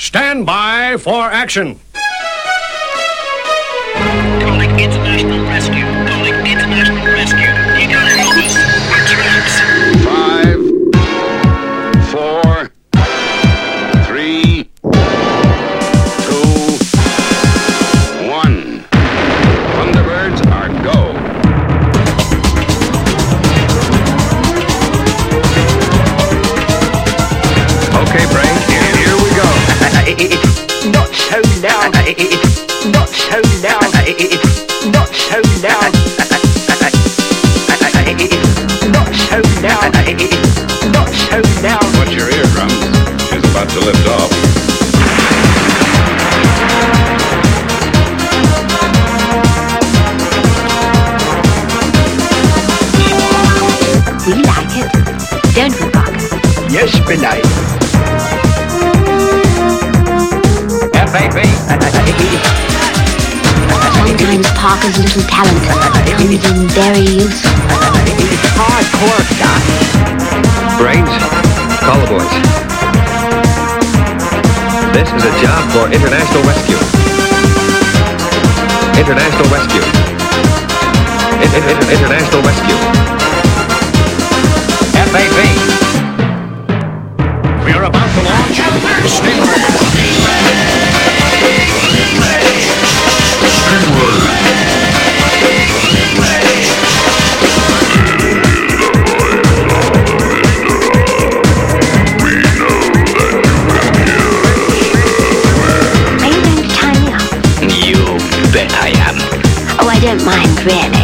Stand by for action. Calling international rescue. Calling international rescue. You gotta help us. We're traps. 5, 4, 3, 2, 1. Thunderbirds are go. Okay, Brain, here we go. It's not so loud. It's not so loud. It's not so loud. It's not so loud. It's not so loud. Watch your eardrums. She's about to lift off. We like it, don't we, Parker? Yes, Benay. FAB. Sometimes Parker's little talent comes in very useful. It's hardcore stuff. Brains, call the boys. This is a job for international rescue. International rescue. International rescue. FAB. We are about to launch Stingray. Are you going to tie me up? You bet I am. Oh, I don't mind, really.